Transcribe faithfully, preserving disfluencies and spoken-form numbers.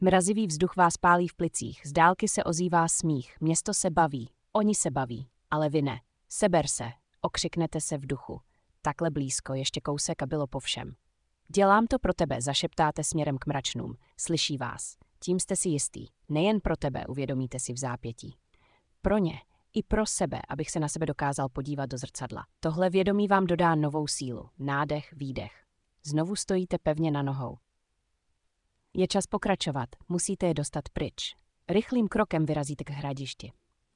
Mrazivý vzduch vás pálí v plicích, z dálky se ozývá smích, město se baví, oni se baví, ale vy ne. Seber se, okřiknete se v duchu. Takhle blízko, ještě kousek a bylo po všem. Dělám to pro tebe, zašeptáte směrem k mračnům, slyší vás. Tím jste si jistý, nejen pro tebe, uvědomíte si v zápětí. Pro ně, i pro sebe, abych se na sebe dokázal podívat do zrcadla. Tohle vědomí vám dodá novou sílu, nádech, výdech. Znovu stojíte pevně na nohou. Je čas pokračovat, musíte je dostat pryč. Rychlým krokem vyrazíte k hradišti.